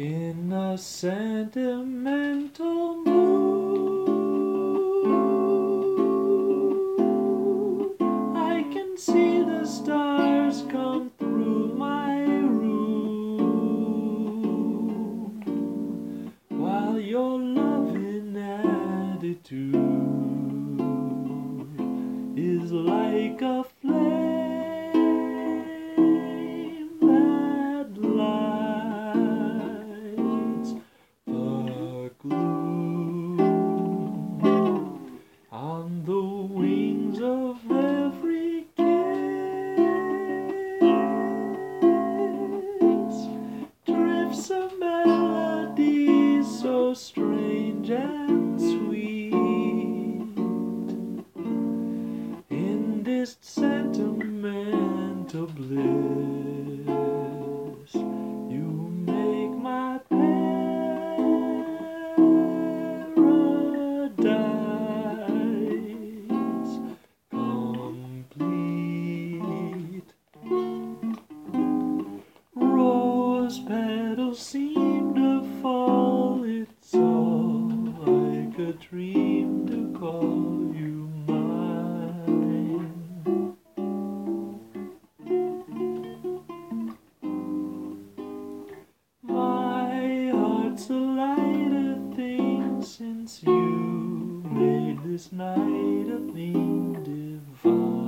In a sentimental mood, I can see the stars come through my room, while your loving attitude is like a flame that lights the gloom. On the wings of every kiss drifts a melody so strange and sweet. In this sentimental bliss, you make my paradise complete. Rose petals seem to fall, it's all like a dream to call you mine. My heart's a lighter thing since you made this night a thing divine.